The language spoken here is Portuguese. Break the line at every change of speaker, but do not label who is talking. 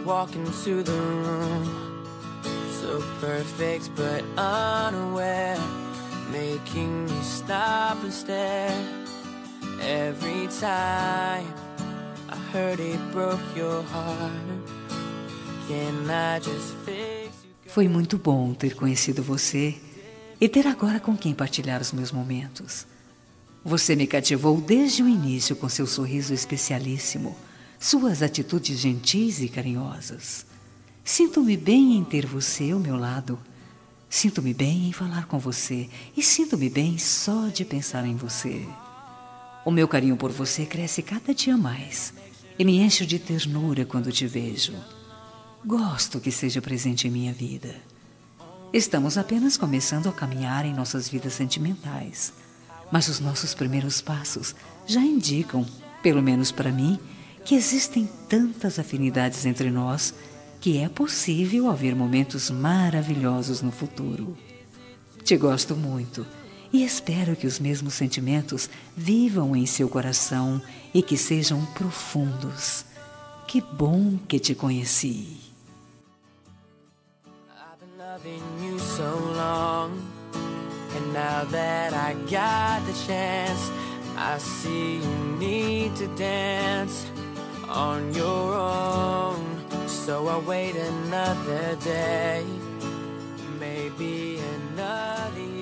walk into the room, so perfect but unaware, making me stop and stare. Every time I heard it broke your heart. Can I just fix you?
Foi muito bom ter conhecido você e ter agora com quem partilhar os meus momentos. Você me cativou desde o início com seu sorriso especialíssimo, suas atitudes gentis e carinhosas. Sinto-me bem em ter você ao meu lado. Sinto-me bem em falar com você e sinto-me bem só de pensar em você. O meu carinho por você cresce cada dia mais e me encho de ternura quando te vejo. Gosto que seja presente em minha vida. Estamos apenas começando a caminhar em nossas vidas sentimentais, mas os nossos primeiros passos já indicam, pelo menos para mim, que existem tantas afinidades entre nós que é possível haver momentos maravilhosos no futuro. Te gosto muito e espero que os mesmos sentimentos vivam em seu coração e que sejam profundos. Que bom que te conheci.
I've been loving you so long, and now that I got the chance, I see you need to dance on your own. So I'll wait another day, maybe another year.